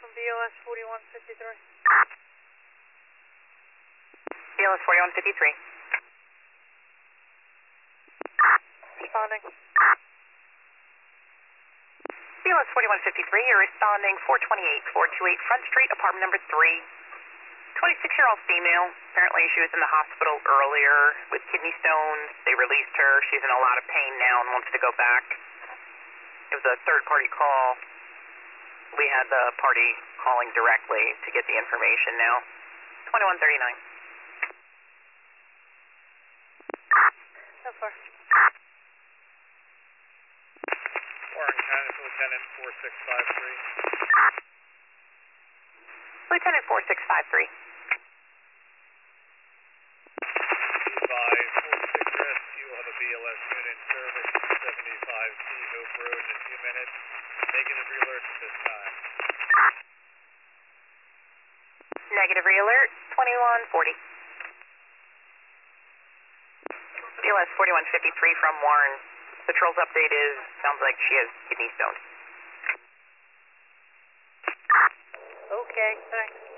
from BLS 4153. BLS 4153. Responding. BLS 4153, you're responding 428, 428 Front Street, apartment number 3. 26-year-old female. Apparently she was in the hospital earlier with kidney stones. They released her. She's in a lot of pain now and wants to go back. It was a third-party call. We had the party calling directly to get the information now. 2139. So far. Warren County, Lieutenant 4653. Lieutenant 4653. By 46 Rescue will have a BLS unit in service at 75C Hope Road in a few minutes. Negative re-alert at this time. Negative re-alert, 2140. BLS 4153 from Warren. Patrol's update is, sounds like she has kidney stones. Okay, thanks.